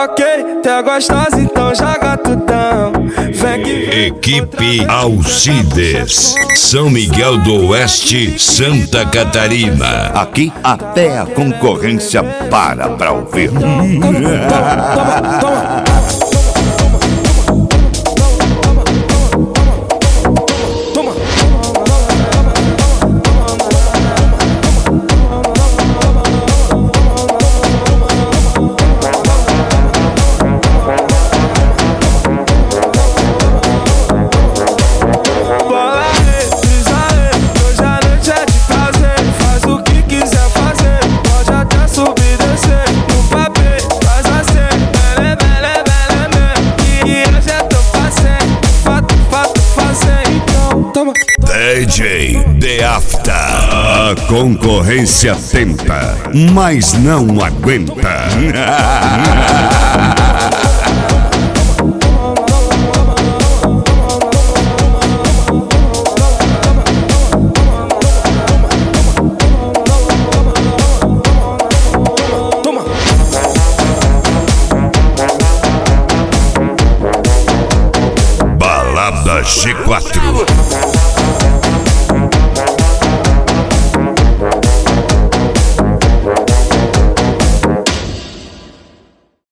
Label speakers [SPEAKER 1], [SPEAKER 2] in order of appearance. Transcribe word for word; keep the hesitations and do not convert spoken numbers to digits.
[SPEAKER 1] Ok, tá gostosa, então joga tudão. Vem que vem.
[SPEAKER 2] Equipe Alcides, São Miguel do Oeste, Santa Catarina.
[SPEAKER 3] Aqui até a concorrência para pra ouvir.
[SPEAKER 1] Toma, toma, toma.
[SPEAKER 2] D J The After. A concorrência tenta, mas não aguenta. Balada G quatro.